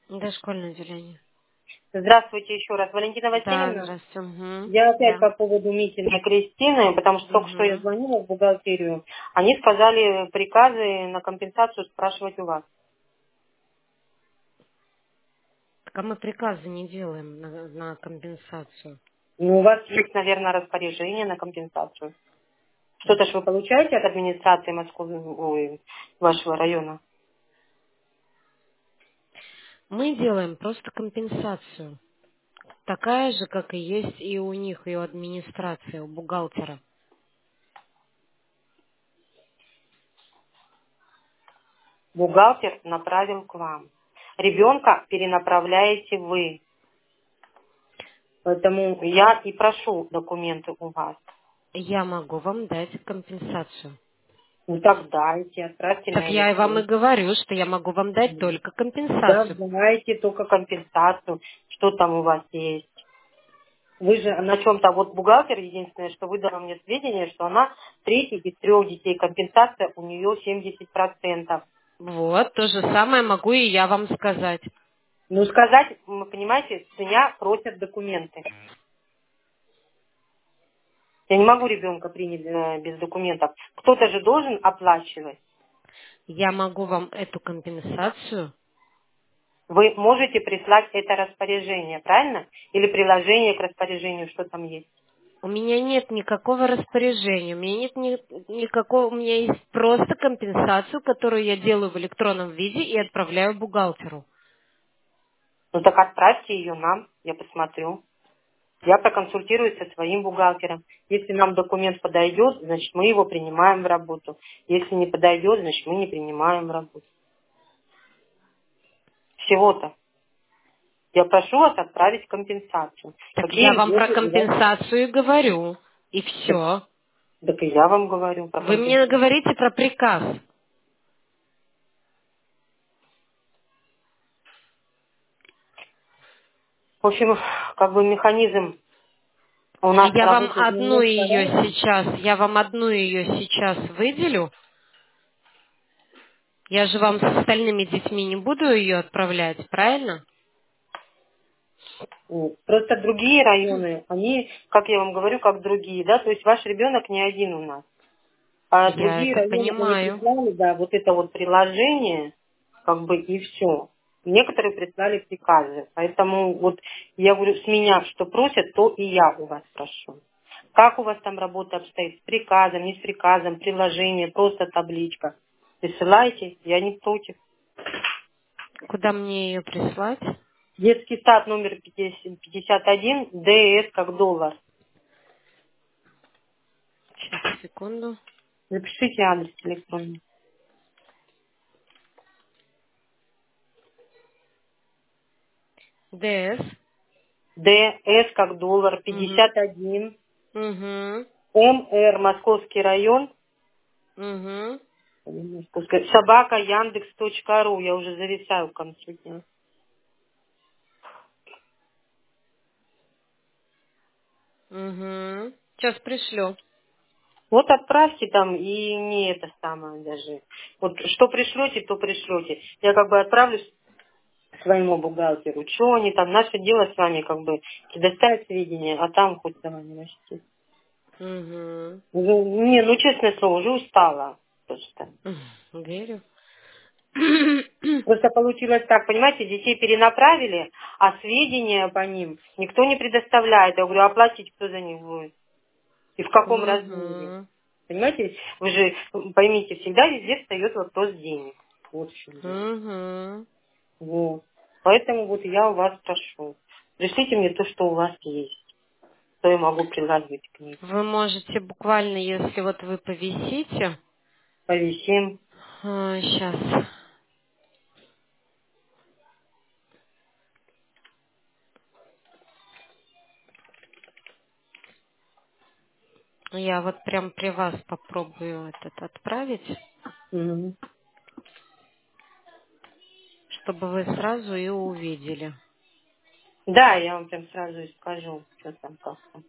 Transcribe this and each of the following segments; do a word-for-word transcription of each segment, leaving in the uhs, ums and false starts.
Дошкольное отделение. Здравствуйте еще раз, Валентина Да, Васильевна. здравствуйте. Угу. Я опять Да. по поводу митинга Кристины, потому что только что я Угу. звонила в бухгалтерию. Они сказали приказы на компенсацию спрашивать у вас. Так а мы приказы не делаем на, на компенсацию. Ну, у вас есть, наверное, распоряжение на компенсацию. Что-то ж вы получаете от администрации Москвы, ой, вашего района? Мы делаем просто компенсацию. Такая же, как и есть и у них, и у администрации, у бухгалтера. Бухгалтер направил к вам. Ребенка перенаправляете вы. Поэтому я и прошу документы у вас. Я могу вам дать компенсацию. Ну так дайте, отправьте Так на я и вам и электронку. говорю, что я могу вам дать только Да, компенсацию. знаете только компенсацию, что там у вас есть. Вы же на чем-то, вот бухгалтер, единственное, что выдала мне сведения, что она третий из трех детей, компенсация у нее семьдесят процентов. Вот, то же самое могу и я вам сказать. Ну, сказать, вы понимаете, с меня просят документы. Я не могу ребенка принять э, без документов. Кто-то же должен оплачивать. Я могу вам эту компенсацию. Вы можете прислать это распоряжение, правильно? Или приложение к распоряжению, что там есть. У меня нет никакого распоряжения, у меня нет ни- никакого, у меня есть просто компенсацию, которую я делаю в электронном виде и отправляю бухгалтеру. Ну так отправьте ее нам, я посмотрю. Я проконсультируюсь со своим бухгалтером. Если нам документ подойдет, значит мы его принимаем в работу. Если не подойдет, значит мы не принимаем в работу. Всего-то. Я прошу вас отправить компенсацию. Так я Какие вам про льготы у вас? компенсацию и говорю, и Так, все. так и я вам говорю про Вы мне компенсацию. говорите про приказ. В общем, как бы механизм у нас Я вам работает одну немножко ее ранее. сейчас, я вам одну ее сейчас выделю. Я же вам с остальными детьми не буду ее отправлять, правильно? Вот. Просто другие районы, они, как я вам говорю, как другие, да, то есть ваш ребенок не один у нас. А Я другие это районы они понимаю. прислали, да, вот это вот приложение, как бы и все. Некоторые прислали приказы. Поэтому вот я говорю, с меня что просят, то и я у вас прошу. Как у вас там работа обстоит? С приказом, не с приказом, приложение, просто табличка. Присылайте, я не против. Куда мне ее прислать? Детский сад номер пятьдесят один, ДС как доллар. Сейчас, секунду. Запишите адрес электронный. ДС. ДС как доллар, Угу. пятьдесят один, Угу. МР, Московский район, Угу. собака яндекс точка ру. Я уже зависаю к концу дня. Угу. Сейчас пришлю. Вот отправьте там и не это самое даже. Вот что пришлете, то пришлете. Я как бы отправлю своему бухгалтеру. Что они там, наше дело с вами как бы предоставить сведения, а там хоть давай не расти. Угу. Уже, не, ну честное слово, уже устала просто. Верю. Просто получилось так, понимаете, детей перенаправили, а сведения по ним никто не предоставляет. Я говорю, оплатить кто за них будет? И в каком размере? Угу. Понимаете, вы же поймите, всегда везде встает вопрос денег. Вот в чем дело. Угу. Вот. Поэтому вот я у вас прошу. Пришлите мне то, что у вас есть, что я могу приложить к ней. Вы можете буквально, если вот вы повисите, Повисим. сейчас, я вот прям при вас попробую этот отправить, Мгм. чтобы вы сразу и увидели. Да, я вам прям сразу и скажу, что там как там.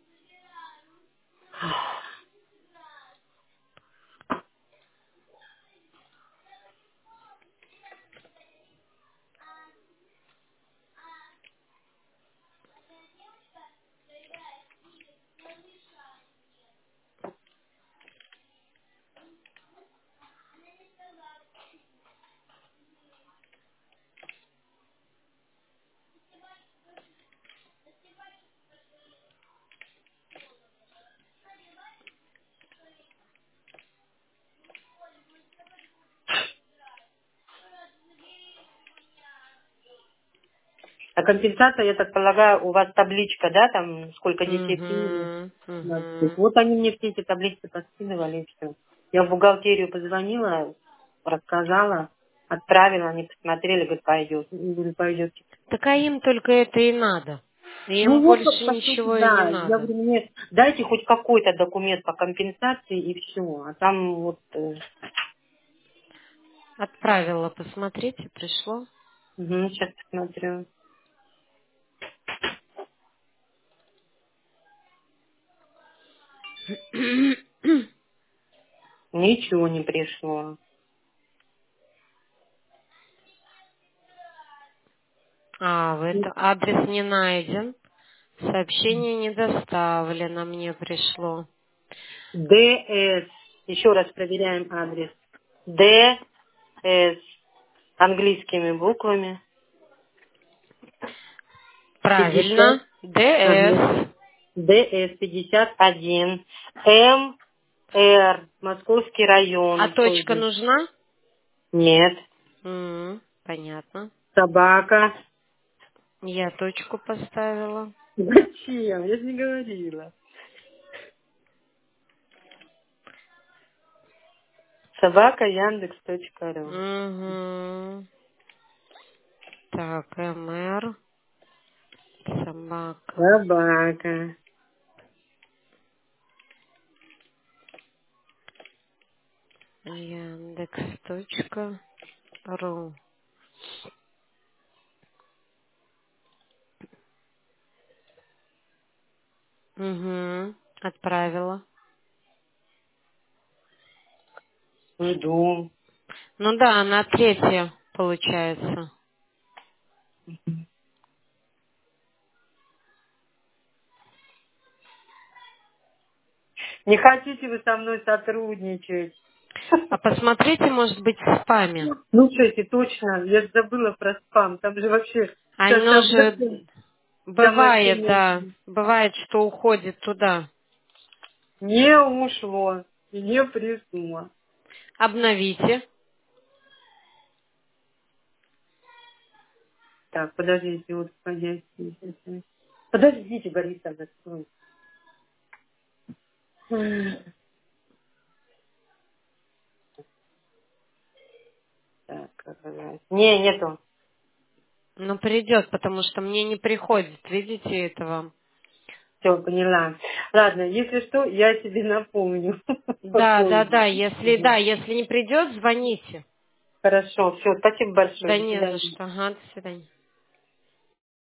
А компенсация, я так полагаю, у вас табличка, да, там сколько детей Угу, приняли? угу. Вот они мне все эти таблицы подкидывали, и все. Я в бухгалтерию позвонила, рассказала, отправила, они посмотрели, говорят, пойдет. Я говорю, пойдет. Так а им только это и надо. Ну Им вот, по больше по сути, ничего и не да. Я надо. говорю, мне дайте хоть какой-то документ по компенсации и все. А там вот... э, Отправила, посмотрите, пришло. угу, сейчас посмотрю. Ничего не пришло. А, в это адрес не найден. Сообщение не доставлено, мне пришло. ДС. Еще раз проверяем адрес. ДС. Английскими буквами. пятьдесят. Правильно. Ага. ДС. ДС пятьдесят один. МР. Московский А район. точка Тоже. нужна? Нет. М, понятно. Собака. Я точку поставила. Зачем? Я же не говорила. Собака Яндекс.ру. Угу. Так, МР. Собака. Собака. Яндекс.ру. Угу. Отправила. Жду. Ну да, она третья получается. Не хотите вы со мной сотрудничать? А посмотрите, может быть, в спаме. Слушайте, точно, я ж забыла про спам. Там же вообще вся, Оно вся, вся, же вся моя бывает, да. семья. Бывает, что уходит туда. Не ушло и не пришло. Обновите. Так, подождите, вот входящие. Подождите, Борис, открой. Так, ага. Не, нету. Но придет, потому что мне не приходит. Видите этого? Все, поняла. Ладно, если что, я тебе напомню. Да, да, Попозже. да. Если Мгм. да, если не придет, звоните. Хорошо, все, спасибо большое. Да До не за свидания. что. Ага, до свидания.